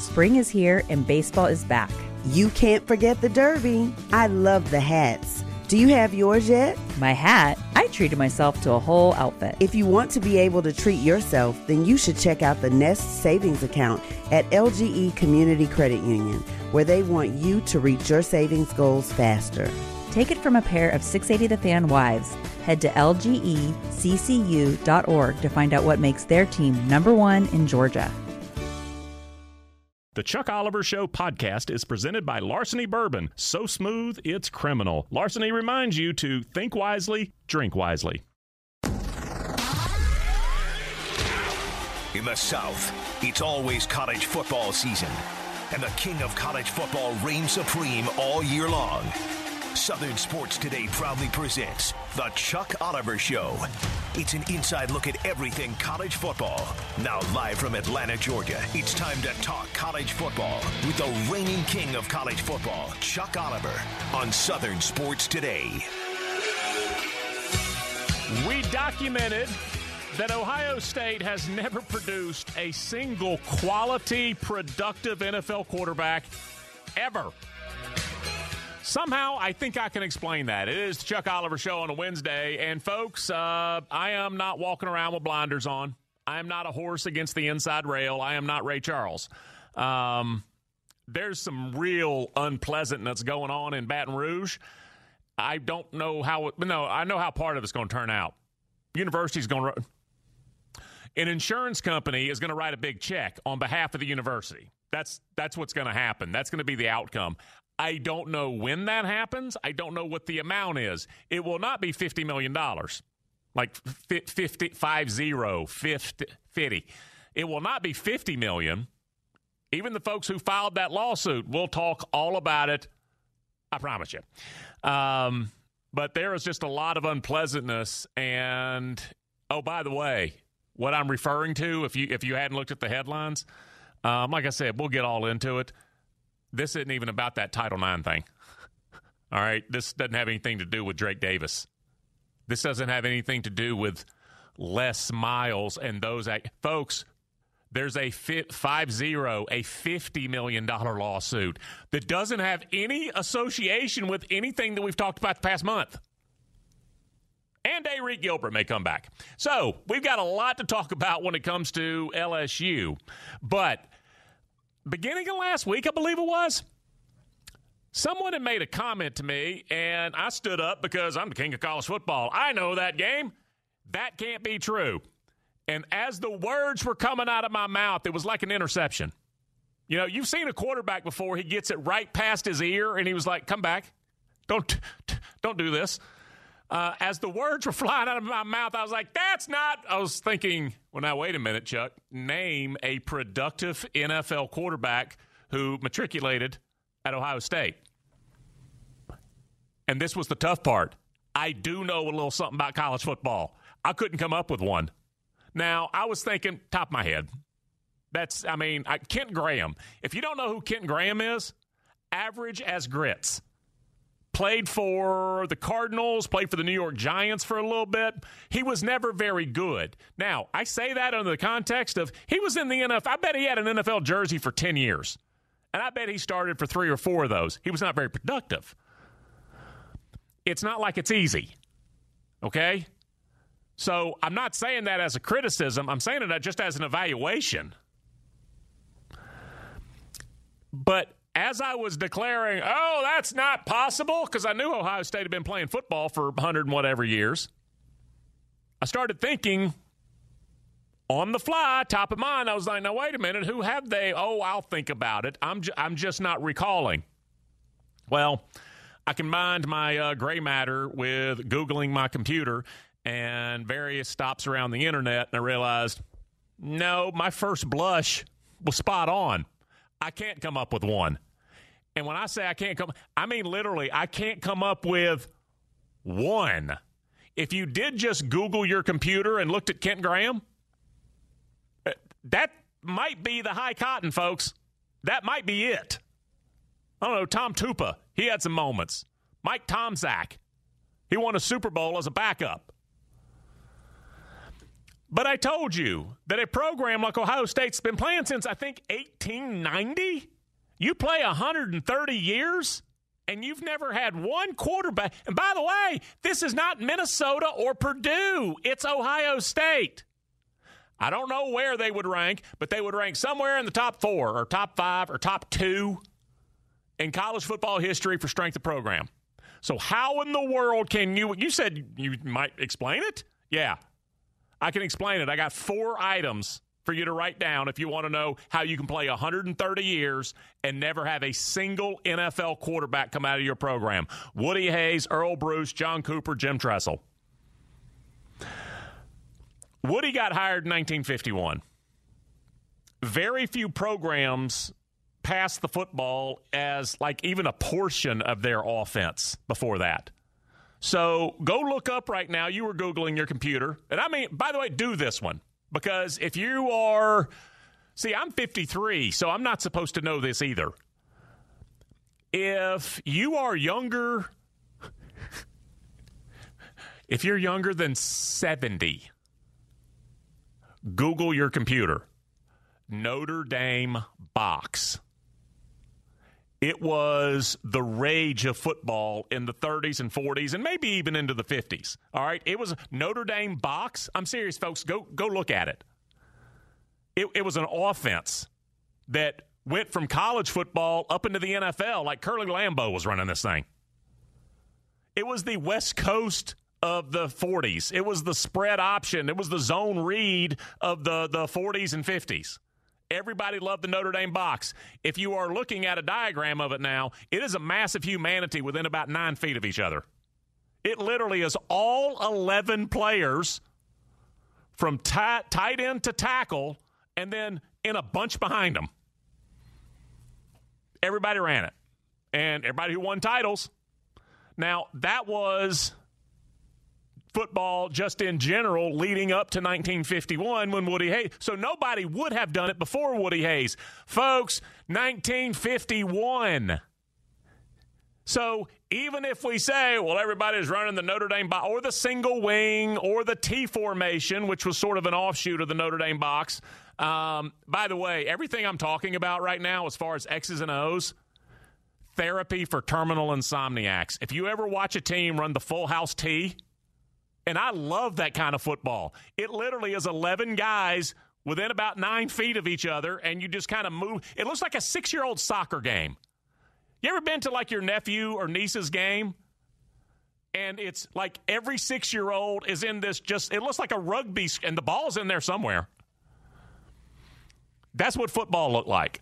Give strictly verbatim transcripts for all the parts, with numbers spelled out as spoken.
Spring is here and baseball is back. You can't forget the Derby. I love the hats. Do you have yours yet? My hat? I treated myself to a whole outfit. If you want to be able to treat yourself, then you should check out the Nest Savings Account at L G E Community Credit Union, where they want you to reach your savings goals faster. Take it from a pair of six eighty The Fan wives. Head to L G E C C U dot org to find out what makes their team number one in Georgia. The Chuck Oliver Show podcast is presented by Larceny Bourbon. So smooth, it's criminal. Larceny reminds you to think wisely, drink wisely. In the South, it's always college football season, and the king of college football reigns supreme all year long. Southern Sports Today proudly presents The Chuck Oliver Show. It's an inside look at everything college football. Now live from Atlanta, Georgia, it's time to talk college football with the reigning king of college football, Chuck Oliver, on Southern Sports Today. We documented that Ohio State has never produced a single quality, productive N F L quarterback ever. Somehow, I think I can explain that. It is the Chuck Oliver Show on a Wednesday. And, folks, uh, I am not walking around with blinders on. I am not a horse against the inside rail. I am not Ray Charles. Um, there's some real unpleasantness going on in Baton Rouge. I don't know how – no, I know how part of it's going to turn out. University's going to – an insurance company is going to write a big check on behalf of the university. That's, that's what's going to happen. That's going to be the outcome. I don't know when that happens. I don't know what the amount is. It will not be fifty million dollars, like fifty, five zero, fifty, fifty. It will not be fifty million dollars. Even the folks who filed that lawsuit will talk all about it. I promise you. Um, but there is just a lot of unpleasantness. And, oh, by the way, what I'm referring to, if you if you hadn't looked at the headlines, um, like I said, we'll get all into it. This isn't even about that Title nine thing. All right? This doesn't have anything to do with Drake Davis. This doesn't have anything to do with Les Miles and those. Act- Folks, there's a five zero, a fifty million dollars lawsuit that doesn't have any association with anything that we've talked about the past month. And Arik Gilbert may come back. So we've got a lot to talk about when it comes to L S U. But beginning of last week, I believe it was, someone had made a comment to me, and I stood up because I'm the king of college football. I know that game. That can't be true. And as the words were coming out of my mouth, it was like an interception. You know, you've seen a quarterback before. He gets it right past his ear, and he was like, come back. Don't, don't do this. Uh, as the words were flying out of my mouth, I was like, that's not – I was thinking, well, now, wait a minute, Chuck. Name a productive N F L quarterback who matriculated at Ohio State. And this was the tough part. I do know a little something about college football. I couldn't come up with one. Now, I was thinking, top of my head, that's – I mean, I, Kent Graham. If you don't know who Kent Graham is, average as grits. Played for the Cardinals, played for the New York Giants for a little bit. He was never very good. Now, I say that under the context of he was in the N F L. I bet he had an N F L jersey for ten years. And I bet he started for three or four of those. He was not very productive. It's not like it's easy. Okay? So I'm not saying that as a criticism. I'm saying it just as an evaluation. But as I was declaring, oh, that's not possible, because I knew Ohio State had been playing football for a hundred and whatever years, I started thinking on the fly, top of mind. I was like, now, wait a minute, who have they? Oh, I'll think about it. I'm, ju- I'm just not recalling. Well, I combined my uh, gray matter with Googling my computer and various stops around the internet, and I realized, no, my first blush was spot on. I can't come up with one. And when I say I can't come, I mean literally, I can't come up with one. If you did just Google your computer and looked at Kent Graham, that might be the high cotton, folks. That might be it. I don't know, Tom Tupa, he had some moments. Mike Tomczak, he won a Super Bowl as a backup. But I told you that a program like Ohio State's been playing since, I think, eighteen ninety. You play one hundred thirty years, and you've never had one quarterback. And by the way, this is not Minnesota or Purdue. It's Ohio State. I don't know where they would rank, but they would rank somewhere in the top four or top five or top two in college football history for strength of program. So how in the world can you – you said you might explain it? Yeah, I can explain it. I got four items for you to write down if you want to know how you can play one hundred thirty years and never have a single N F L quarterback come out of your program. Woody Hayes, Earl Bruce, John Cooper, Jim Tressel. Woody got hired in nineteen fifty-one. Very few programs passed the football as like even a portion of their offense before that. So go look up right now. You were Googling your computer. And I mean, by the way, do this one. Because if you are, see, I'm fifty-three, so I'm not supposed to know this either. If you are younger, if you're younger than seventy, Google your computer. Notre Dame box. It was the rage of football in the thirties and forties and maybe even into the fifties. All right? It was Notre Dame box. I'm serious, folks. Go go look at it. It, it was an offense that went from college football up into the N F L like Curly Lambeau was running this thing. It was the West Coast of the forties. It was the spread option. It was the zone read of the, the forties and fifties. Everybody loved the Notre Dame box. If you are looking at a diagram of it now, it is a massive humanity within about nine feet of each other. It literally is all eleven players from tight, tight end to tackle and then in a bunch behind them. Everybody ran it. And everybody who won titles. Now, that was football just in general leading up to nineteen fifty-one when Woody Hayes. So nobody would have done it before Woody Hayes. Folks, nineteen fifty-one. So even if we say, well, everybody's running the Notre Dame box or the single wing or the T formation, which was sort of an offshoot of the Notre Dame box. Um, by the way, everything I'm talking about right now as far as X's and O's, therapy for terminal insomniacs. If you ever watch a team run the full house T, and I love that kind of football. It literally is eleven guys within about nine feet of each other, and you just kind of move. It looks like a six-year-old soccer game. You ever been to, like, your nephew or niece's game? And it's like every six-year-old is in this just – it looks like a rugby, and the ball's in there somewhere. That's what football looked like.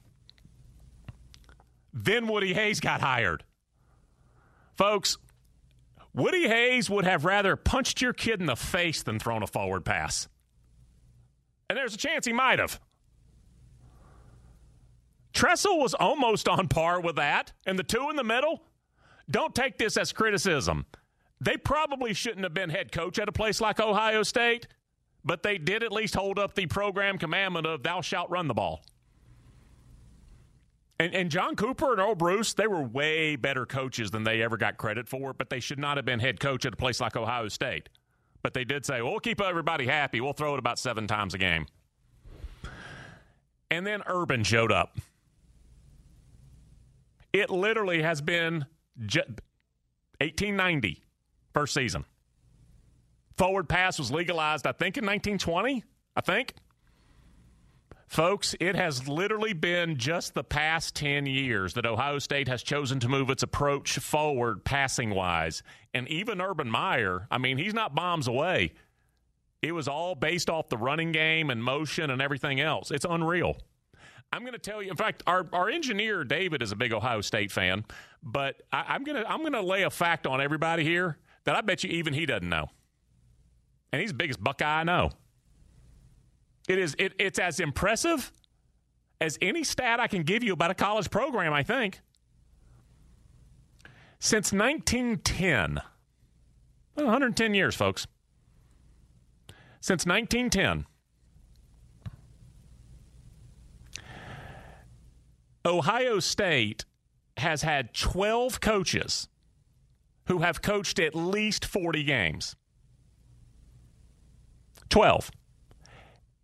Then Woody Hayes got hired. Folks, Woody Hayes would have rather punched your kid in the face than thrown a forward pass. And there's a chance he might have. Tressel was almost on par with that. And the two in the middle, don't take this as criticism. They probably shouldn't have been head coach at a place like Ohio State, but they did at least hold up the program commandment of thou shalt run the ball. And, and John Cooper and Earl Bruce, they were way better coaches than they ever got credit for, but they should not have been head coach at a place like Ohio State. But they did say, well, we'll keep everybody happy. We'll throw it about seven times a game. And then Urban showed up. It literally has been eighteen ninety, first season. Forward pass was legalized, I think, in nineteen twenty, I think. Folks, it has literally been just the past ten years that Ohio State has chosen to move its approach forward passing-wise. And even Urban Meyer, I mean, he's not bombs away. It was all based off the running game and motion and everything else. It's unreal. I'm going to tell you, in fact, our, our engineer, David, is a big Ohio State fan, but I, I'm going to I'm going to lay a fact on everybody here that I bet you even he doesn't know. And he's the biggest Buckeye I know. It is it, it's as impressive as any stat I can give you about a college program, I think. Since nineteen ten, well, one hundred ten years, folks. Since nineteen ten, Ohio State has had twelve coaches who have coached at least forty games. twelve.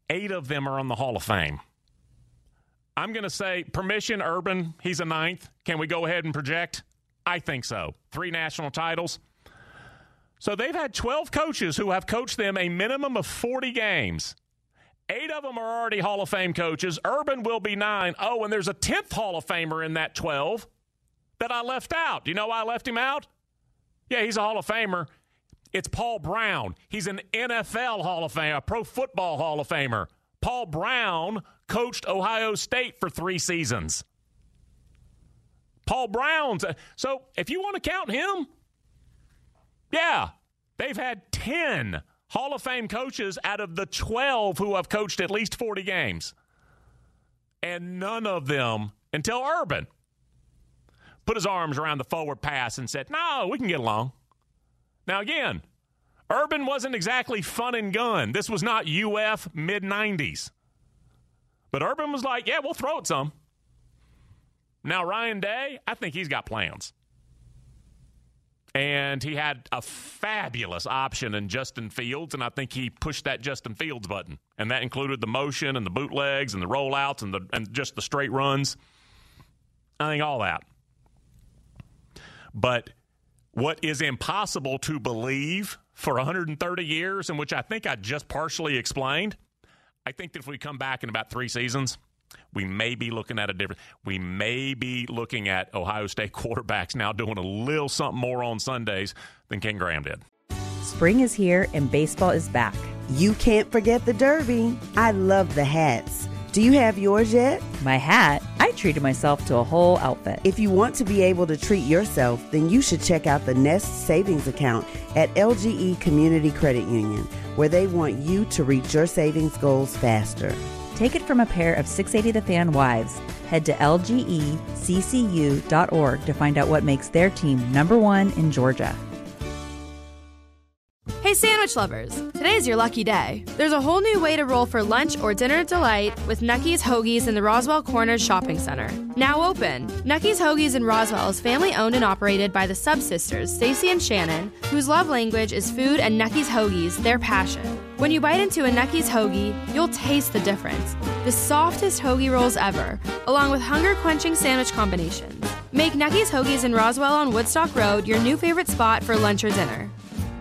Eight of them are on the Hall of Fame. I'm going to say permission, Urban, he's a ninth. Can we go ahead and project? I think so. Three national titles. So they've had twelve coaches who have coached them a minimum of forty games. Eight of them are already Hall of Fame coaches. Urban will be nine. Oh, and there's a tenth Hall of Famer in that twelve that I left out. Do you know why I left him out? Yeah, he's a Hall of Famer. It's Paul Brown. He's an N F L Hall of Famer, a Pro Football Hall of Famer. Paul Brown coached Ohio State for three seasons. Paul Brown's. So if you want to count him, yeah, they've had ten Hall of Fame coaches out of the twelve who have coached at least forty games. And none of them, until Urban, put his arms around the forward pass and said, no, we can get along. Now, again, Urban wasn't exactly fun and gun. This was not U F mid nineties. But Urban was like, yeah, we'll throw it some. Now, Ryan Day, I think he's got plans. And he had a fabulous option in Justin Fields, and I think he pushed that Justin Fields button. And that included the motion and the bootlegs and the rollouts and the and just the straight runs. I think all that. But what is impossible to believe for one hundred thirty years, and which I think I just partially explained, I think that if we come back in about three seasons, we may be looking at a different – we may be looking at Ohio State quarterbacks now doing a little something more on Sundays than Ken Graham did. Spring is here and baseball is back. You can't forget the Derby. I love the hats. Do you have yours yet? My hat? I treated myself to a whole outfit. If you want to be able to treat yourself, then you should check out the Nest Savings Account at L G E Community Credit Union, where they want you to reach your savings goals faster. Take it from a pair of six eighty The Fan wives. Head to L G E C C U dot org to find out what makes their team number one in Georgia. Hey sandwich lovers, today's your lucky day. There's a whole new way to roll for lunch or dinner delight with Nucky's Hoagies in the Roswell Corners Shopping Center. Now open. Nucky's Hoagies in Roswell is family owned and operated by the Sub Sisters, Stacy and Shannon, whose love language is food and Nucky's Hoagies, their passion. When you bite into a Nucky's Hoagie, you'll taste the difference. The softest hoagie rolls ever, along with hunger-quenching sandwich combinations. Make Nucky's Hoagies in Roswell on Woodstock Road your new favorite spot for lunch or dinner.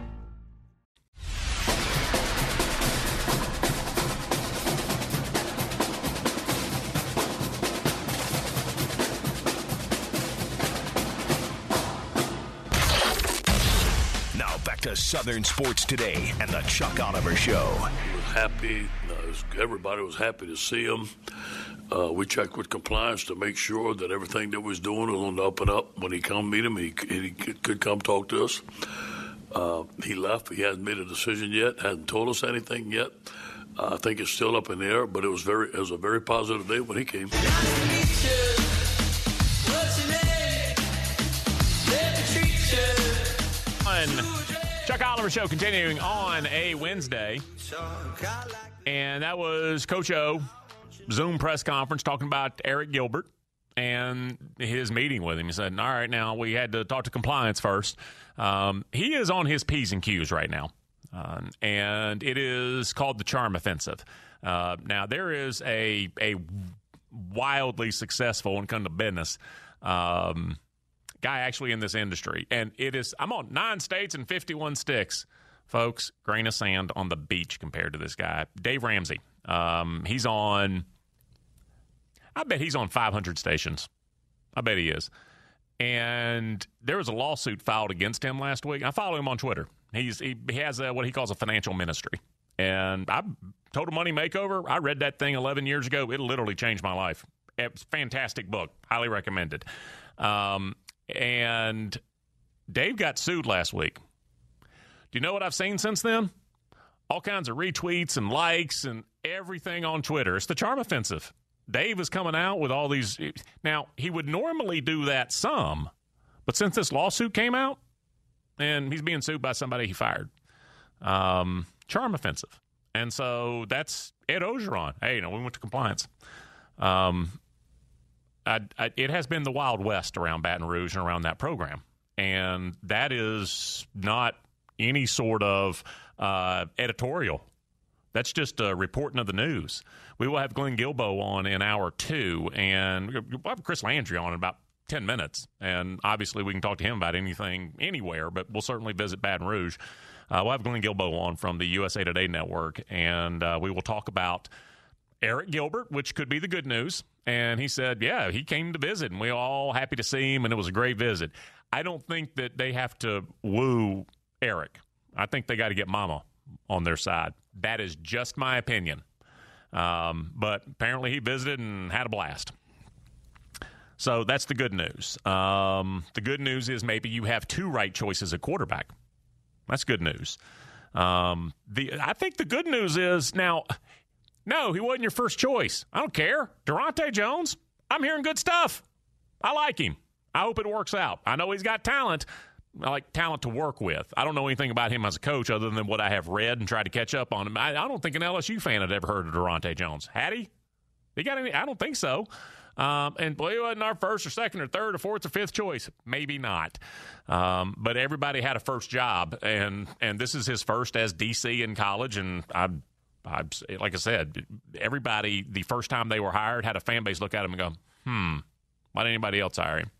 To Southern Sports Today and the Chuck Oliver Show. He was happy. Uh, was, everybody was happy to see him. Uh, we checked with compliance to make sure that everything that we was doing was on the up and up. When he come meet him, he, he could come talk to us. Uh, he left. He hasn't made a decision yet. Hasn't told us anything yet. Uh, I think it's still up in the air, but it was very. It was a very positive day when he came. Chuck Oliver Show continuing on a Wednesday. And that was Coach O, Zoom press conference, talking about Eric Gilbert and his meeting with him. He said, all right, now we had to talk to compliance first. Um, he is on his P's and Q's right now. Um, and it is called the Charm Offensive. Uh, now, there is a, a wildly successful, when it comes to business, um guy actually in this industry. And it is, I'm on nine states and fifty-one sticks, folks. Grain of sand on the beach compared to this guy. Dave Ramsey. Um, he's on, I bet he's on five hundred stations. I bet he is. And there was a lawsuit filed against him last week. I follow him on Twitter. He's He, he has a, what he calls a financial ministry. And I Total Money Makeover, I read that thing eleven years ago. It literally changed my life. It's a fantastic book. Highly recommended. Um, And Dave got sued last week. Do you know what I've seen since then? All kinds of retweets and likes and everything on Twitter. It's the Charm Offensive. Dave is coming out with all these. Now, he would normally do that some, but since this lawsuit came out, and he's being sued by somebody he fired, um, Charm Offensive. And so that's Ed Ogeron. Hey, you know, we went to compliance. Um I, I, it has been the Wild West around Baton Rouge and around that program. And that is not any sort of uh, editorial That's just uh, reporting of the news. We will have Glenn Guilbeau on in hour two, and we'll have Chris Landry on in about ten minutes. And obviously we can talk to him about anything anywhere, but we'll certainly visit Baton Rouge. Uh, we'll have Glenn Guilbeau on from the U S A Today Network, and uh, we will talk about Eric Gilbert, which could be the good news. And he said, yeah, he came to visit, and we were all happy to see him, and it was a great visit. I don't think that they have to woo Eric. I think they got to get Mama on their side. That is just my opinion. Um, but apparently he visited and had a blast. So that's the good news. Um, the good news is maybe you have two right choices at quarterback. That's good news. Um, the I think the good news is now, no, he wasn't your first choice. I don't care. Durante Jones, I'm hearing good stuff. I like him. I hope it works out. I know he's got talent. I like talent to work with. I don't know anything about him as a coach other than what I have read and tried to catch up on him. I, I don't think an L S U fan had ever heard of Durante Jones. Had he? He got any? I don't think so. Um, and boy, he wasn't our first or second or third or fourth or fifth choice. Maybe not. Um, but everybody had a first job, and and this is his first as D C in college. And I, I, like I said, everybody the first time they were hired had a fan base look at him and go, hmm, why didn't anybody else hire him?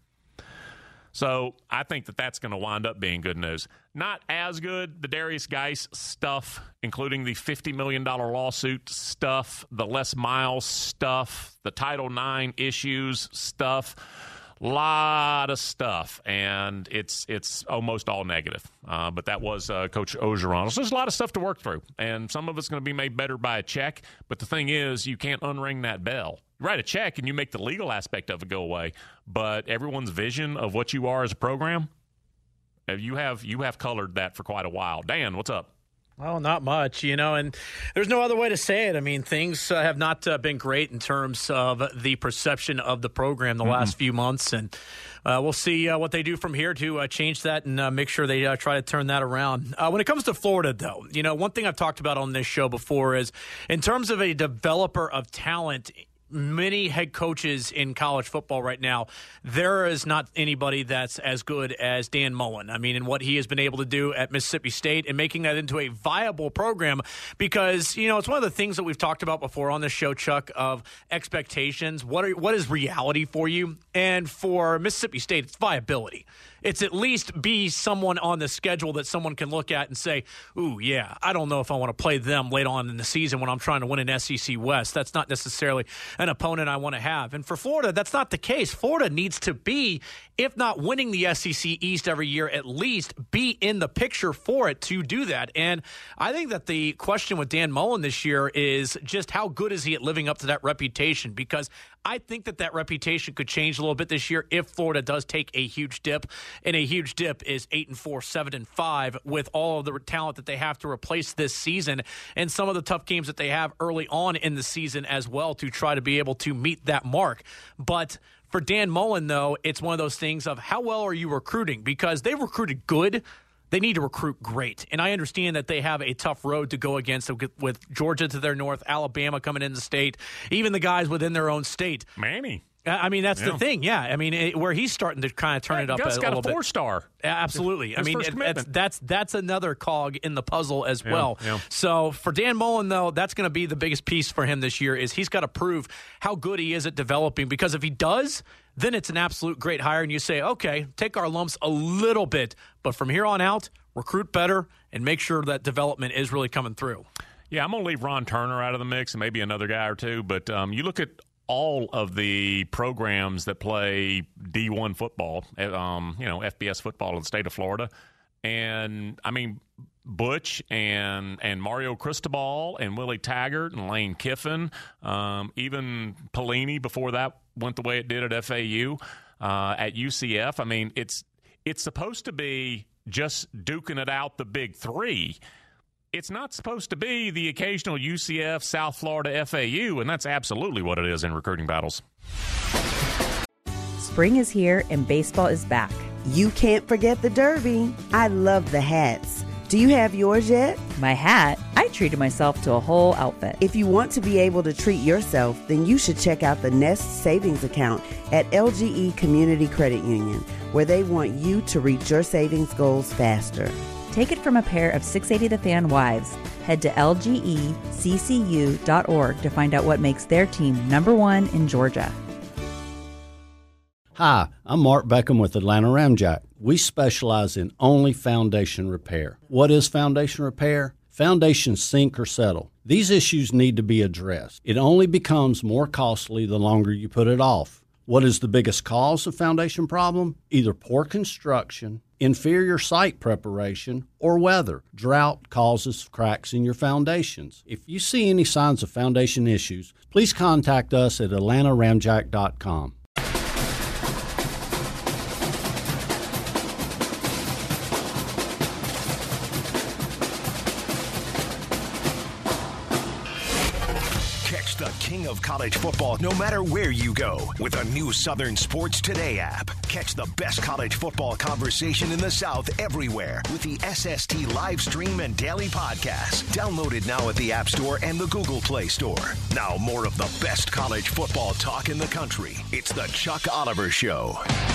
So I think that that's going to wind up being good news. Not as good, the Darius Geis stuff, including the fifty million dollars lawsuit stuff, the Les Miles stuff, the Title nine issues stuff, lot of stuff, and it's it's almost all negative. Uh, but that was uh, Coach Orgeron. So there's a lot of stuff to work through, and some of it's going to be made better by a check. But the thing is, you can't unring that bell. You write a check and you make the legal aspect of it go away, but everyone's vision of what you are as a program, you have you have colored that for quite a while. Dan, what's up? Well, not much, you know, and there's no other way to say it. I mean, things uh, have not uh, been great in terms of the perception of the program the mm-hmm. last few months, and uh, we'll see uh, what they do from here to uh, change that and uh, make sure they uh, try to turn that around. Uh, when it comes to Florida, though, you know, one thing I've talked about on this show before is in terms of a developer of talent, many head coaches in college football right now, there is not anybody that's as good as Dan Mullen. I mean, and what he has been able to do at Mississippi State and making that into a viable program because, you know, it's one of the things that we've talked about before on this show, Chuck, of expectations. What are what is reality for you? And for Mississippi State, it's viability. It's at least be someone on the schedule that someone can look at and say, ooh, yeah, I don't know if I want to play them late on in the season when I'm trying to win an S E C West. That's not necessarily an opponent I want to have. And for Florida, that's not the case. Florida needs to be, if not winning the S E C East every year, at least be in the picture for it to do that. And I think that the question with Dan Mullen this year is just how good is he at living up to that reputation? Because I think that that reputation could change a little bit this year if Florida does take a huge dip. And a huge dip is eight and four, seven and five, with all of the talent that they have to replace this season and some of the tough games that they have early on in the season as well to try to be able to meet that mark. But for Dan Mullen, though, it's one of those things of how well are you recruiting? Because they've recruited good. They need to recruit great. And I understand that they have a tough road to go against with Georgia to their north, Alabama coming into the state, even the guys within their own state. Manny. I mean, that's yeah. the thing, yeah. I mean, it, where he's starting to kind of turn yeah, it up a, got a little bit. got a four-star. Absolutely. His I mean, it, that's, that's that's another cog in the puzzle as yeah, well. Yeah. So for Dan Mullen, though, that's going to be the biggest piece for him this year is he's got to prove how good he is at developing, because if he does, then it's an absolute great hire, and you say, okay, take our lumps a little bit, but from here on out, recruit better and make sure that development is really coming through. Yeah, I'm going to leave Ron Turner out of the mix and maybe another guy or two, but um, you look at all of the programs that play D one football, um, you know, F B S football in the state of Florida. And, I mean, Butch and and Mario Cristobal and Willie Taggart and Lane Kiffin, um, even Pelini before that went the way it did at F A U, uh, at U C F. I mean, it's it's supposed to be just duking it out the big three. It's not supposed to be the occasional U C F, South Florida, F A U, and that's absolutely what it is in recruiting battles. Spring is here and baseball is back. You can't forget the Derby. I love the hats. Do you have yours yet? My hat? I treated myself to a whole outfit. If you want to be able to treat yourself, then you should check out the Nest Savings Account at L G E Community Credit Union, where they want you to reach your savings goals faster. Take it from a pair of six eighty The Fan wives. Head to L G E C C U dot org to find out what makes their team number one in Georgia. Hi, I'm Mark Beckham with Atlanta Ramjack. We specialize in only foundation repair. What is foundation repair? Foundations sink or settle. These issues need to be addressed. It only becomes more costly the longer you put it off. What is the biggest cause of foundation problem? Either poor construction, inferior site preparation, or weather. Drought causes cracks in your foundations. If you see any signs of foundation issues, please contact us at atlanta ramjack dot com. The king of college football, no matter where you go, with a new Southern Sports Today app. Catch the best college football conversation in the South everywhere with the S S T live stream and daily podcast. Downloaded now at the App Store and the Google Play Store. Now more of the best college football talk in the country. It's the Chuck Oliver Show.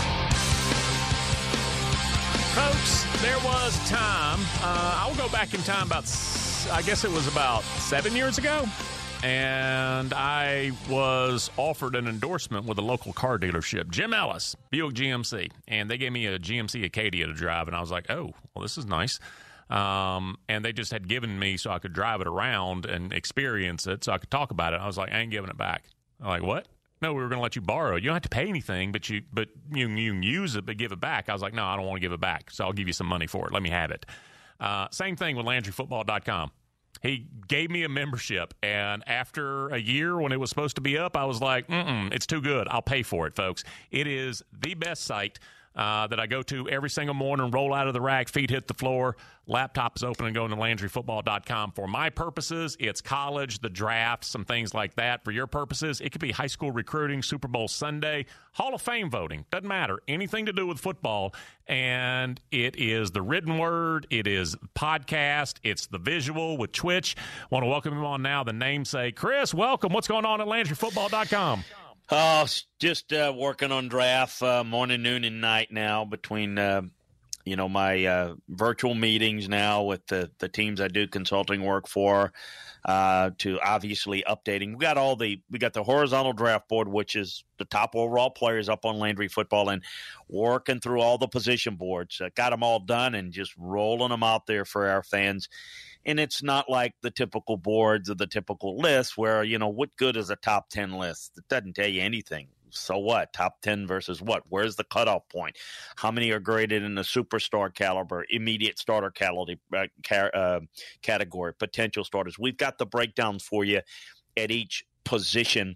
Folks, there was a time, uh, I'll go back in time about, I guess it was about seven years ago. And I was offered an endorsement with a local car dealership, Jim Ellis, Buick G M C. And they gave me a G M C Acadia to drive. And I was like, oh, well, this is nice. Um, and they just had given me so I could drive it around and experience it so I could talk about it. I was like, I ain't giving it back. I'm like, what? No, we were going to let you borrow it. You don't have to pay anything, but you but you, you can use it but give it back. I was like, no, I don't want to give it back. So I'll give you some money for it. Let me have it. Uh, same thing with Landry Football dot com. He gave me a membership, and after a year when it was supposed to be up, I was like, mm-mm, it's too good. I'll pay for it, folks. It is the best site uh, that I go to every single morning, roll out of the rack, feet hit the floor, laptop is open, and going to Landry Football dot com. For my purposes, it's college, the draft, some things like that. For your purposes, it could be high school recruiting, Super Bowl Sunday, Hall of Fame voting. Doesn't matter. Anything to do with football. And it is the written word. It is podcast. It's the visual with Twitch. Want to welcome him on now, the namesake. Chris, welcome. What's going on at Landry Football dot com? Oh, just uh, working on draft uh, morning, noon, and night now between, uh, you know, my uh, virtual meetings now with the, the teams I do consulting work for, uh, to obviously updating. We got all the we got the horizontal draft board, which is the top overall players up on Landry Football, and working through all the position boards. Uh, got them all done and just rolling them out there for our fans. And it's not like the typical boards or the typical lists where, you know, what good is a top ten list? It doesn't tell you anything. So what? Top ten versus what? Where's the cutoff point? How many are graded in the superstar caliber, immediate starter caliber, uh, ca- uh, category, potential starters? We've got the breakdowns for you at each position,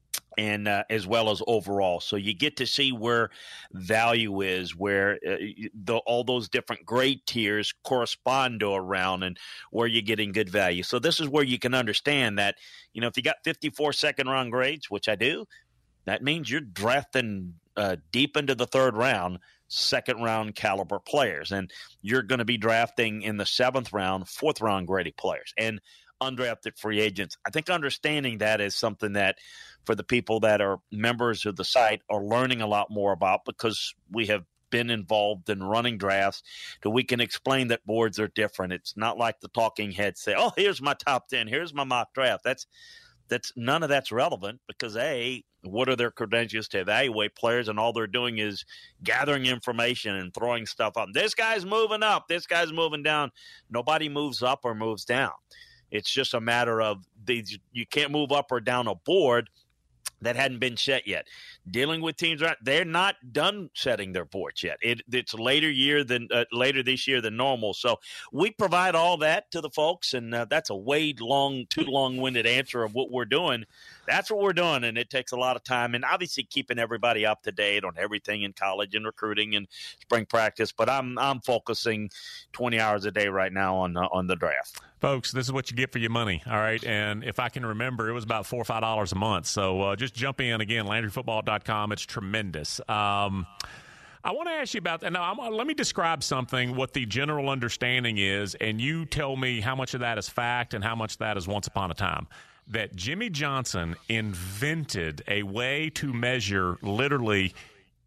and uh, as well as overall. So you get to see where value is, where uh, the, all those different grade tiers correspond to around, and where you're getting good value. So this is where you can understand that, you know, if you got fifty-four second-round grades, which I do, that means you're drafting uh, deep into the third round, second-round caliber players. And you're going to be drafting in the seventh round, fourth-round graded players. And undrafted free agents. I think understanding that is something that for the people that are members of the site are learning a lot more about, because we have been involved in running drafts, that we can explain that boards are different. It's not like the talking heads say, oh, here's my top ten, here's my mock draft. That's that's none of that's relevant, because A, what are their credentials to evaluate players, and all they're doing is gathering information and throwing stuff up. This guy's moving up, this guy's moving down. Nobody moves up or moves down. It's just a matter of these. You can't move up or down a board that hadn't been set yet. Dealing with teams, they're not done setting their boards yet. It, it's later year than uh, later this year than normal. So we provide all that to the folks, and uh, that's a way long, too long-winded answer of what we're doing. That's what we're doing, and it takes a lot of time, and obviously keeping everybody up to date on everything in college and recruiting and spring practice. But I'm I'm focusing twenty hours a day right now on uh, on the draft. Folks, this is what you get for your money, all right? And if I can remember, it was about four or five dollars a month. So uh, just jump in again, Landry Football dot com. It's tremendous. Um, I want to ask you about, and now I'm, let me describe something, what the general understanding is, and you tell me how much of that is fact and how much of that is once upon a time. That Jimmy Johnson invented a way to measure literally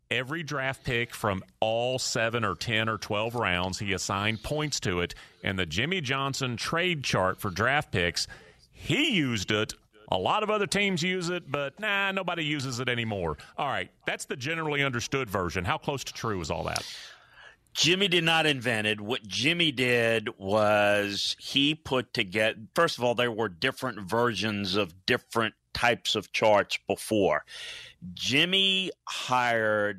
every draft pick from all seven or ten or twelve rounds. He assigned points to it. And the Jimmy Johnson trade chart for draft picks, he used it. A lot of other teams use it, but nah, nobody uses it anymore. All right, that's the generally understood version. How close to true is all that? Jimmy did not invent it. What Jimmy did was he put together, first of all, there were different versions of different types of charts before. Jimmy hired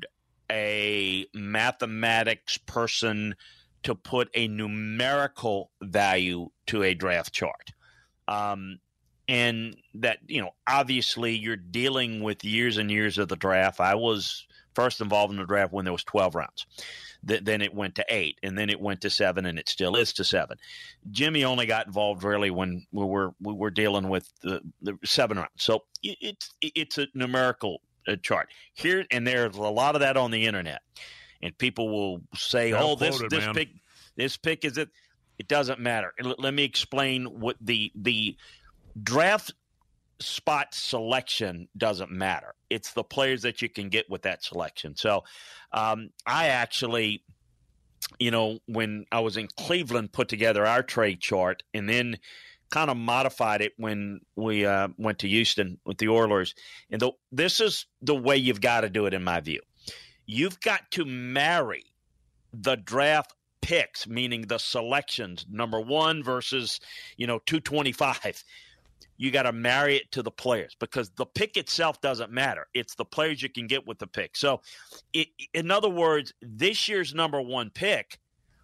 a mathematics person to put a numerical value to a draft chart. Um, and that, you know, obviously you're dealing with years and years of the draft. I was first involved in the draft when there was twelve rounds. Th- then it went to eight, and then it went to seven, and it still is to seven. Jimmy only got involved really when we were we were dealing with the, the seven rounds. So it, it's it's a numerical uh, chart here, and there's a lot of that on the internet, and people will say, Well "Oh, this quoted, this man. pick this pick is it." It doesn't matter. L- let me explain what the the draft spot selection doesn't matter. It's the players that you can get with that selection. So um, I actually, you know, when I was in Cleveland, put together our trade chart and then kind of modified it when we uh, went to Houston with the Oilers. And the, this is the way you've got to do it, in my view. You've got to marry the draft picks, meaning the selections, number one versus, you know, two twenty-five. You got to marry it to the players because the pick itself doesn't matter. It's the players you can get with the pick. So, it, in other words, this year's number one pick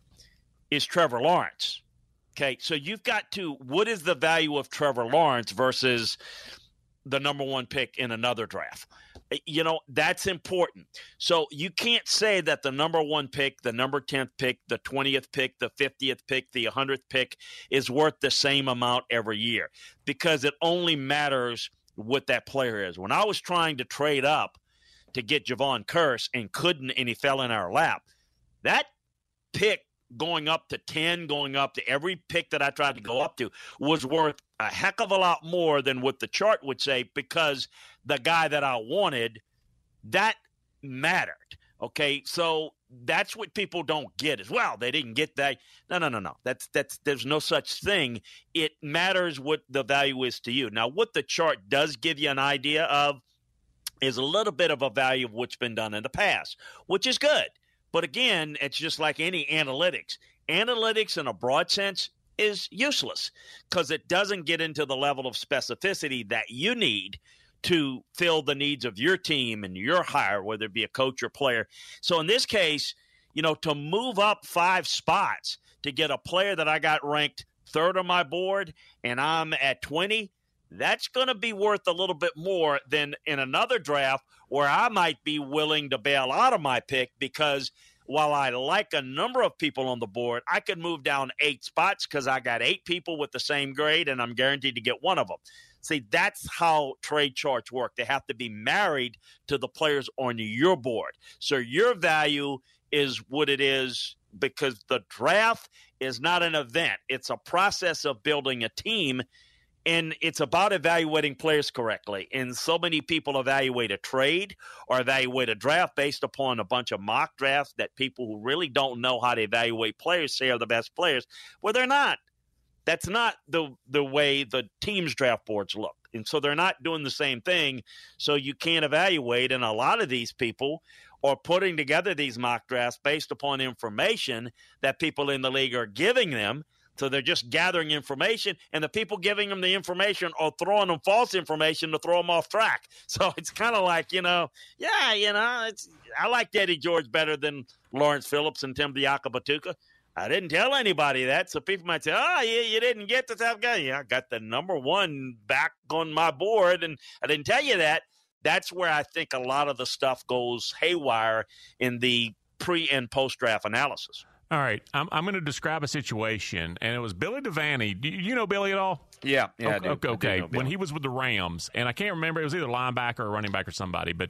is Trevor Lawrence. Okay, so you've got to – what is the value of Trevor Lawrence versus the number one pick in another draft? You know, that's important. So you can't say that the number one pick, the number tenth pick, the twentieth pick, the fiftieth pick, the hundredth pick is worth the same amount every year because it only matters what that player is. When I was trying to trade up to get Javon Curse and couldn't, and he fell in our lap, that pick going up to ten, going up to every pick that I tried to go up to was worth a heck of a lot more than what the chart would say because the guy that I wanted, that mattered. Okay, so that's what people don't get as well. They didn't get that. No, no, no, no. That's that's there's no such thing. It matters what the value is to you. Now, what the chart does give you an idea of is a little bit of a value of what's been done in the past, which is good. But again, it's just like any analytics. Analytics in a broad sense is useless because it doesn't get into the level of specificity that you need to fill the needs of your team and your hire, whether it be a coach or player. So in this case, you know, to move up five spots to get a player that I got ranked third on my board and I'm at twenty, that's going to be worth a little bit more than in another draft where I might be willing to bail out of my pick because while I like a number of people on the board, I could move down eight spots because I got eight people with the same grade and I'm guaranteed to get one of them. See, that's how trade charts work. They have to be married to the players on your board. So your value is what it is because the draft is not an event. It's a process of building a team. And it's about evaluating players correctly. And so many people evaluate a trade or evaluate a draft based upon a bunch of mock drafts that people who really don't know how to evaluate players say are the best players. Well, they're not. That's not the the way the team's draft boards look. And so they're not doing the same thing. So you can't evaluate. And a lot of these people are putting together these mock drafts based upon information that people in the league are giving them. So they're just gathering information, and the people giving them the information are throwing them false information to throw them off track. So it's kind of like, you know, yeah, you know, it's I like Eddie George better than Lawrence Phillips and Tim Diakabatuka. I didn't tell anybody that, so people might say, oh, you, you didn't get the top guy. Yeah, I got the number one back on my board, and I didn't tell you that. That's where I think a lot of the stuff goes haywire in the pre- and post-draft analysis. All right, I'm, I'm going to describe a situation, and it was Billy Devaney. Do you know Billy at all? Yeah, yeah, okay. I do. Okay, okay. I do know Billy. When he was with the Rams, and I can't remember, it was either linebacker or running back or somebody, but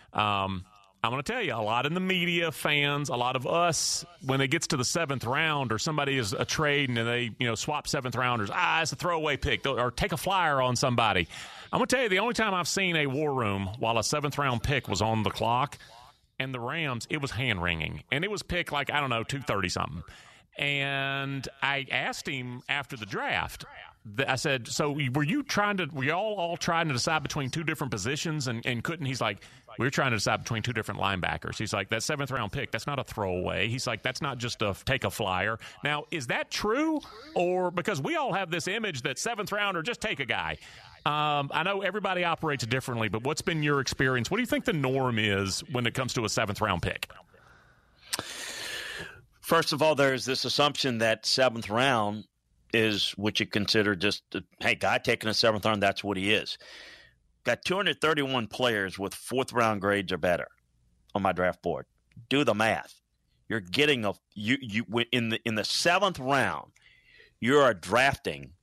um, I'm going to tell you, a lot in the media, fans, a lot of us, when it gets to the seventh round or somebody is a trade and they, you know, swap seventh rounders, ah, it's a throwaway pick, or take a flyer on somebody. I'm going to tell you, the only time I've seen a war room while a seventh round pick was on the clock and the Rams, it was hand-wringing. And it was picked like, I don't know, two thirty-something. And I asked him after the draft, I said, so were you trying to, were y'all all trying to decide between two different positions and, and couldn't? He's like, we were trying to decide between two different linebackers. He's like, that seventh round pick, that's not a throwaway. He's like, that's not just a take a flyer. Now, is that true? Or because we all have this image that seventh rounder, just take a guy. Um, I know everybody operates differently, but what's been your experience? What do you think the norm is when it comes to a seventh round pick? First of all, there's this assumption that seventh round is what you consider just, a, hey, guy taking a seventh round, that's what he is. Got two hundred thirty-one players with fourth round grades or better on my draft board. Do the math. You're getting a you you in the in the seventh round, you are drafting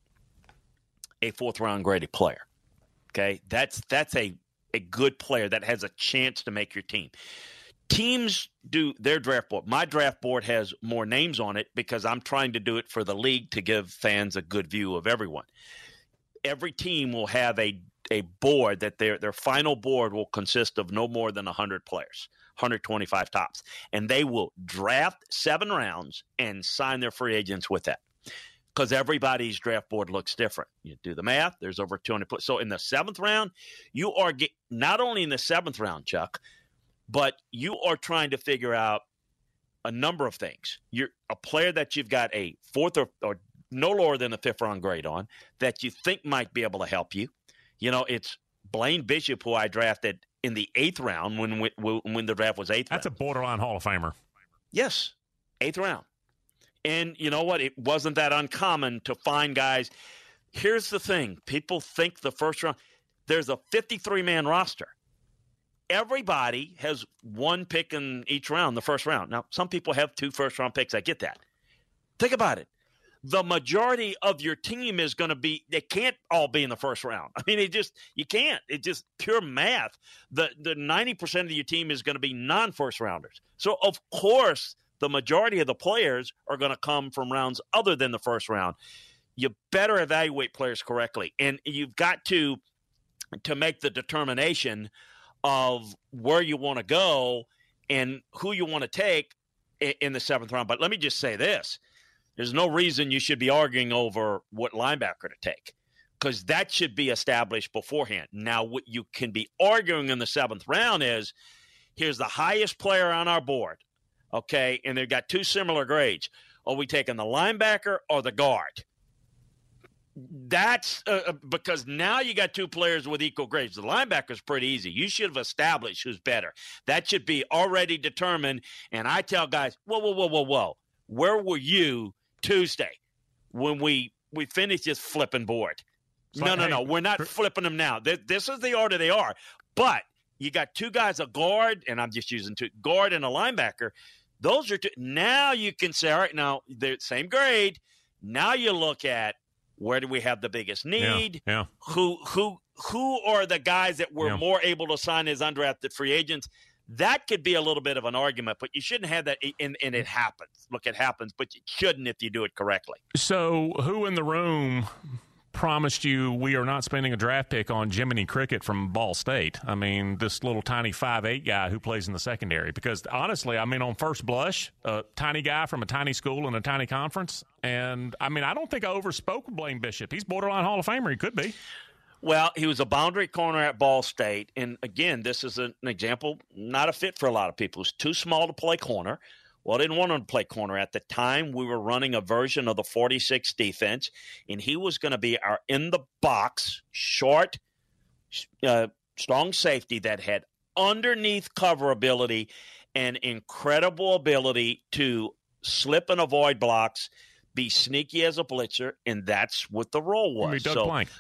a fourth round graded player. Okay, that's that's a a good player that has a chance to make your team. Teams do their draft board. My draft board has more names on it because I'm trying to do it for the league to give fans a good view of everyone. Every team will have a a board that their their final board will consist of no more than one hundred players, one hundred twenty-five tops, and they will draft seven rounds and sign their free agents with that because everybody's draft board looks different. You do the math, there's over two hundred players. So in the seventh round, you are get, not only in the seventh round, Chuck, but you are trying to figure out a number of things. You're a player that you've got a fourth or, or no lower than a fifth round grade on that you think might be able to help you. You know, it's Blaine Bishop, who I drafted in the eighth round when when, when the draft was eighth round. That's a borderline Hall of Famer. Yes, eighth round. And you know what? It wasn't that uncommon to find guys. Here's the thing. People think the first round, there's a fifty-three man roster. Everybody has one pick in each round, the first round. Now, some people have two first-round picks. I get that. Think about it. The majority of your team is going to be – they can't all be in the first round. I mean, it just – you can't. It's just pure math. The, the ninety percent of your team is going to be non-first-rounders. So, of course, the majority of the players are going to come from rounds other than the first round. You better evaluate players correctly, and you've got to to make the determination – of where you want to go and who you want to take in the seventh round. But let me just say this. There's no reason you should be arguing over what linebacker to take because that should be established beforehand. Now, what you can be arguing in the seventh round is here's the highest player on our board, okay, and they've got two similar grades. Are we taking the linebacker or the guard? That's uh, because now you got two players with equal grades. The linebacker's pretty easy. You should have established who's better. That should be already determined. And I tell guys, whoa, whoa, whoa, whoa, whoa. Where were you Tuesday when we, we finished this flipping board? It's no, like, no, hey, no. We're not flipping them now. This, this is the order they are. But you got two guys, a guard, and I'm just using two, guard and a linebacker. Those are two. Now you can say, all right, now they're the same grade. Now you look at, where do we have the biggest need? Yeah, yeah. Who who who are the guys that were yeah. more able to sign as undrafted free agents? That could be a little bit of an argument, but you shouldn't have that, and, and it happens. Look, it happens, but you shouldn't if you do it correctly. So who in the room promised you we are not spending a draft pick on Jiminy Cricket from Ball State? I mean, this little tiny five eight guy who plays in the secondary. Because honestly, I mean, on first blush, a tiny guy from a tiny school in a tiny conference. And, I mean, I don't think I overspoke Blaine Bishop. He's borderline Hall of Famer. He could be. Well, he was a boundary corner at Ball State. And, again, this is an example, not a fit for a lot of people. He's too small to play corner. Well, I didn't want him to play corner. At the time, we were running a version of the forty-six defense, and he was going to be our in-the-box, short, uh, strong safety that had underneath cover ability and incredible ability to slip and avoid blocks, be sneaky as a blitzer, and that's what the role was. I mean, Doug so, Blank.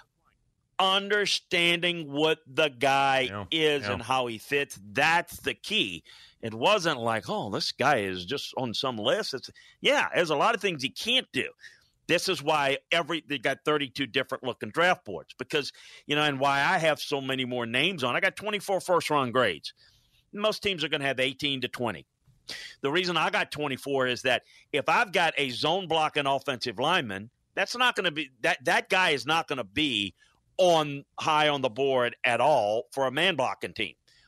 Understanding what the guy yeah, is yeah. and how he fits, that's the key. It wasn't like, oh, this guy is just on some list. It's yeah, there's a lot of things he can't do. This is why every they got thirty-two different looking draft boards because, you know, and why I have so many more names on. I got twenty-four first round grades. Most teams are going to have eighteen to twenty. The reason I got twenty-four is that if I've got a zone blocking offensive lineman, that's not going to be that that guy is not going to be on high on the board at all for a man blocking team.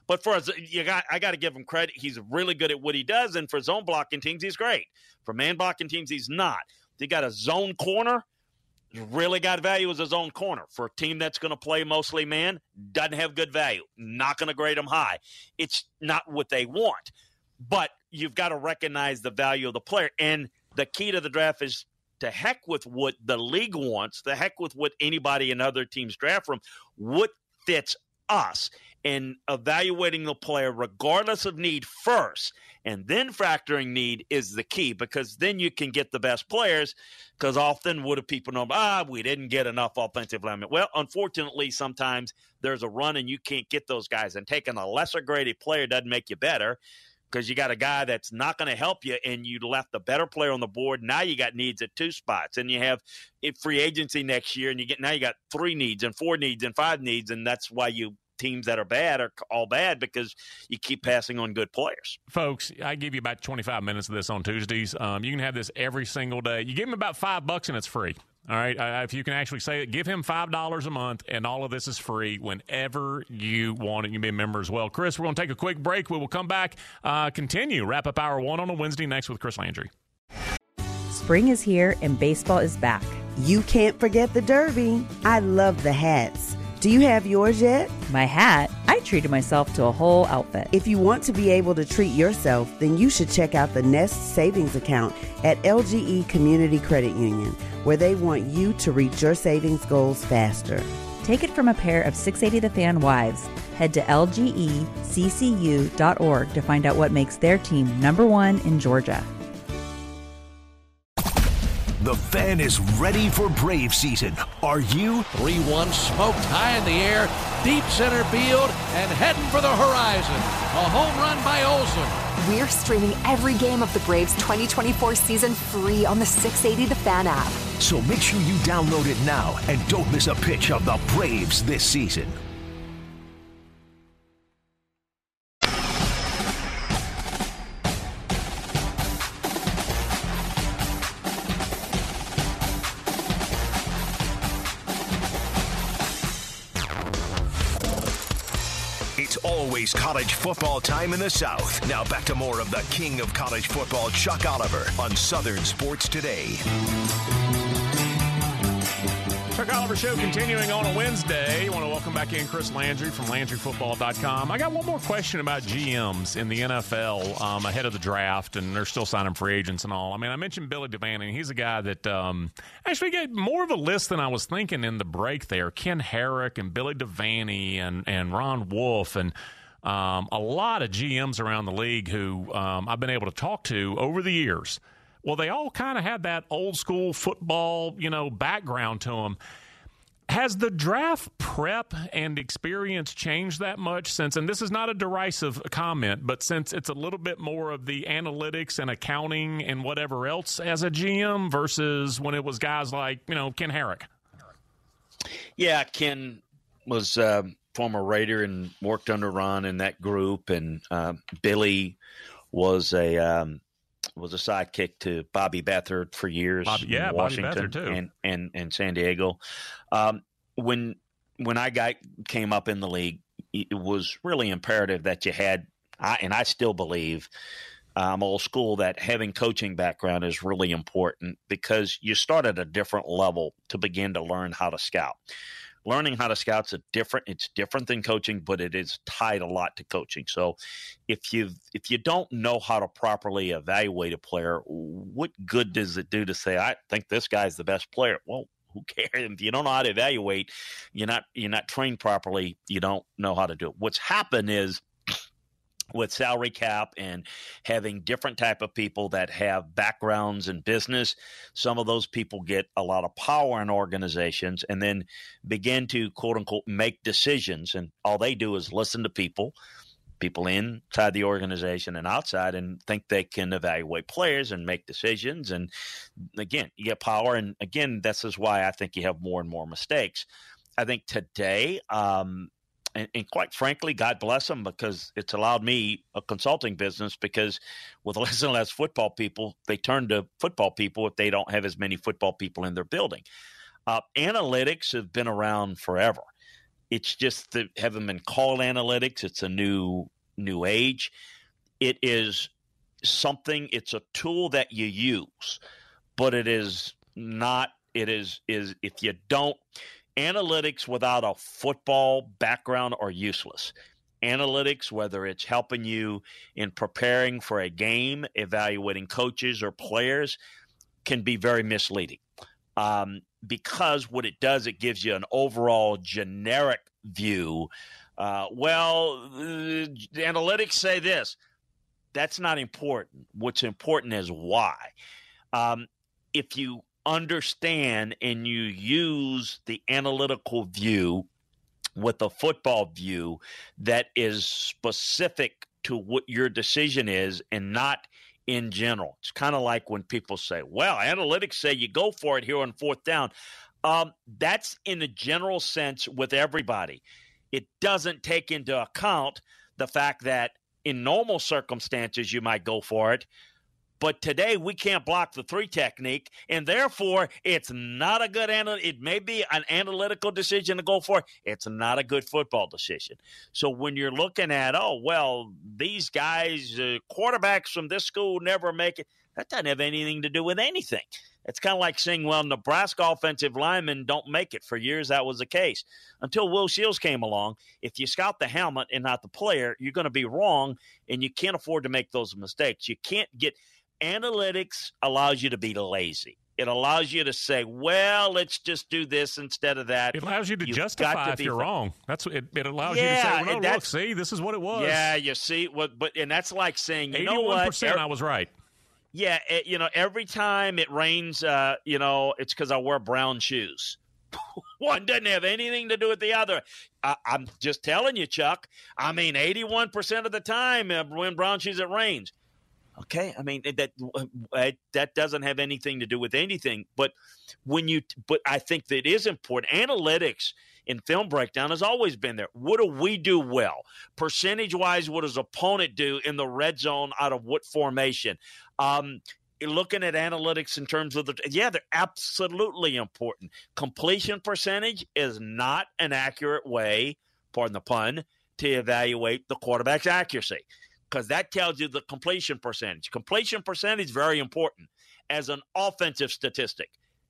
But for us, you got I got to give him credit. He's really good at what he does, and for zone blocking teams, he's great. For man blocking teams, he's not. He got a zone corner. Really got value as a zone corner. For a team that's going to play mostly man, doesn't have good value. Not going to grade them high. It's not what they want. But you've got to recognize the value of the player. And the key to the draft is to heck with what the league wants, the heck with what anybody in other teams draft from, what fits us, and evaluating the player regardless of need first, and then factoring need is the key, because then you can get the best players. Because often what do people know? Ah, we didn't get enough offensive linemen. Well, unfortunately, sometimes there's a run and you can't get those guys, and taking a lesser graded player doesn't make you better, because you got a guy that's not going to help you, and you left the better player on the board. Now you got needs at two spots, and you have free agency next year, and you get now you got three needs and four needs and five needs, and that's why you teams that are bad are all bad, because you keep passing on good players. Folks, I give you about twenty-five minutes of this on Tuesdays. Um, you can have this every single day. You give him about five bucks and it's free. All right, uh, if you can actually say it, give him five dollars a month, and all of this is free whenever you want it. You can be a member as well. Chris, we're going to take a quick break. We will come back, uh, continue, wrap up hour one on a Wednesday next with Chris Landry. Spring is here and baseball is back. You can't forget the Derby. I love the hats. Do you have yours yet? My hat? I treated myself to a whole outfit. If you want to be able to treat yourself, then you should check out the Nest Savings Account at L G E Community Credit Union, where they want you to reach your savings goals faster. Take it from a pair of six eighty The Fan wives. Head to L G E C C U dot org to find out what makes their team number one in Georgia. The Fan is ready for Brave season. Are you? three one smoked high in the air, deep center field, and heading for the horizon. A home run by Olsen. We're streaming every game of the Braves twenty twenty-four season free on the six eighty The Fan app. So make sure you download it now and don't miss a pitch of the Braves this season. It's always college football time in the South. Now back to more of the king of college football, Chuck Oliver, on Southern Sports Today. Chuck Oliver Show continuing on a Wednesday. I want to welcome back in Chris Landry from Landry Football dot com. I got one more question about G Ms in the N F L um, ahead of the draft, and they're still signing free agents and all. I mean, I mentioned Billy Devaney. He's a guy that um, actually got more of a list than I was thinking in the break there. Ken Herrick and Billy Devaney and, and Ron Wolf and um, a lot of G Ms around the league who um, I've been able to talk to over the years. Well, they all kind of had that old school football, you know, background to them. Has the draft prep and experience changed that much since, and this is not a derisive comment, but since it's a little bit more of the analytics and accounting and whatever else as a G M versus when it was guys like, you know, Ken Herrick? Yeah, Ken was a former Raider and worked under Ron in that group, and uh, Billy was a um, – was a sidekick to Bobby Beathard for years. Bobby, yeah, in Washington Bobby Beathard too, and and and San Diego. Um, when when I got came up in the league, it was really imperative that you had, I, and I still believe, I'm old school, that having coaching background is really important, because you start at a different level to begin to learn how to scout. Learning how to scout's a different. It's different than coaching, but it is tied a lot to coaching. So, if you if you don't know how to properly evaluate a player, what good does it do to say, I think this guy's the best player? Well, who cares? If you don't know how to evaluate, you're not you're not trained properly. You don't know how to do it. What's happened is, with salary cap and having different type of people that have backgrounds in business, some of those people get a lot of power in organizations and then begin to, quote unquote, make decisions. And all they do is listen to people, people inside the organization and outside, and think they can evaluate players and make decisions. And again, you get power. And again, this is why I think you have more and more mistakes. I think today, um, And, and quite frankly, God bless them, because it's allowed me a consulting business, because with less and less football people, they turn to football people if they don't have as many football people in their building. Uh, analytics have been around forever. It's just that haven't been called analytics. It's a new new age. It is something. It's a tool that you use, but it is not. It is is if you don't analytics without a football background are useless. Analytics, whether it's helping you in preparing for a game, evaluating coaches or players, can be very misleading. Um, because what it does, it gives you an overall generic view. Uh, well, the analytics say this. That's not important. What's important is why. Um, if you understand and you use the analytical view with a football view that is specific to what your decision is and not in general. It's kind of like when people say, well, analytics say you go for it here on fourth down. Um, that's in a general sense with everybody. It doesn't take into account the fact that in normal circumstances you might go for it, but today we can't block the three technique, and therefore it's not a good anal- – it may be an analytical decision to go for it. It's not a good football decision. So when you're looking at, oh, well, these guys, uh, quarterbacks from this school never make it, that doesn't have anything to do with anything. It's kind of like saying, well, Nebraska offensive linemen don't make it. For years that was the case. Until Will Shields came along, if you scout the helmet and not the player, you're going to be wrong, and you can't afford to make those mistakes. You can't get – analytics allows you to be lazy. It allows you to say, well, let's just do this instead of that. It allows you to You've justify to if you're fa- wrong. That's it. It allows yeah, you to say, well, no, and look, see, this is what it was. Yeah, you see what, but and that's like saying, you know what? eighty-one percent I was right. Yeah, it, you know, every time it rains, uh, you know, it's because I wear brown shoes. One doesn't have anything to do with the other. I, I'm just telling you, Chuck. I mean, eighty-one percent of the time uh, when brown shoes, it rains. Okay, I mean that uh, that doesn't have anything to do with anything. But when you, but I think that is important. Analytics in film breakdown has always been there. What do we do well, percentage wise? What does opponent do in the red zone out of what formation? Um, looking at analytics in terms of the, yeah, they're absolutely important. Completion percentage is not an accurate way, pardon the pun, to evaluate the quarterback's accuracy, because that tells you the completion percentage. Completion percentage is very important as an offensive statistic.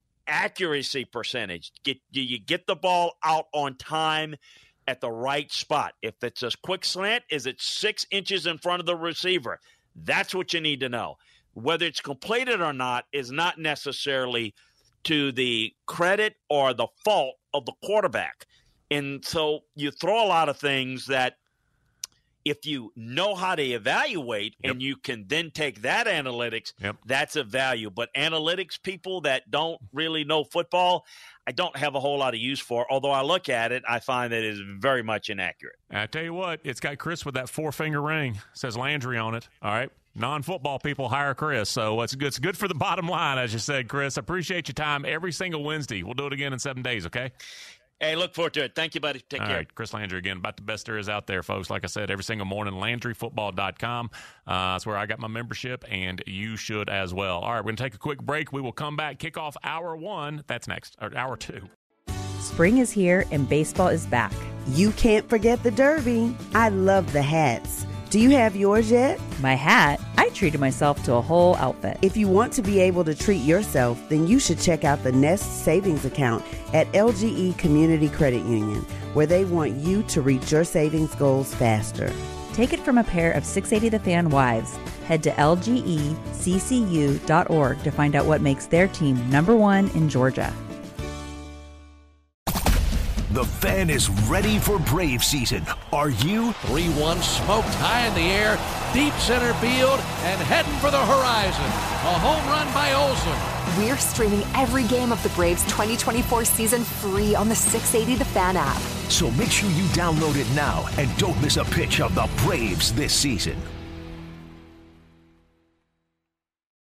Accuracy percentage, get, do you get the ball out on time at the right spot? If it's a quick slant, is it six inches in front of the receiver? That's what you need to know. Whether it's completed or not is not necessarily to the credit or the fault of the quarterback. And so you throw a lot of things that if you know how to evaluate yep. and you can then take that analytics, yep. that's of value. But analytics people that don't really know football, I don't have a whole lot of use for. Although I look at it, I find that it is very much inaccurate. I tell you what, it's got Chris with that four-finger ring. It says Landry on it. All right. Non-football people hire Chris. So it's good, it's good for the bottom line, as you said, Chris. I appreciate your time every single Wednesday. We'll do it again in seven days, okay? Hey, look forward to it. Thank you, buddy. Take All care. Right, Chris Landry again, about the best there is out there, folks. Like I said, every single morning, Landry Football dot com. Uh, that's where I got my membership, and you should as well. All right, we're going to take a quick break. We will come back, kick off hour one. That's next, or hour two. Spring is here, and baseball is back. You can't forget the Derby. I love the hats. Do you have yours yet? My hat? I treated myself to a whole outfit. If you want to be able to treat yourself, then you should check out the Nest Savings Account at L G E Community Credit Union, where they want you to reach your savings goals faster. Take it from a pair of six eighty The Fan wives. Head to L G E C C U dot org to find out what makes their team number one in Georgia. The Fan is ready for Brave season. Are you? three one smoked high in the air, deep center field, and heading for the horizon. A home run by Olsen. We're streaming every game of the Braves twenty twenty-four season free on the six eighty The Fan app. So make sure you download it now and don't miss a pitch of the Braves this season.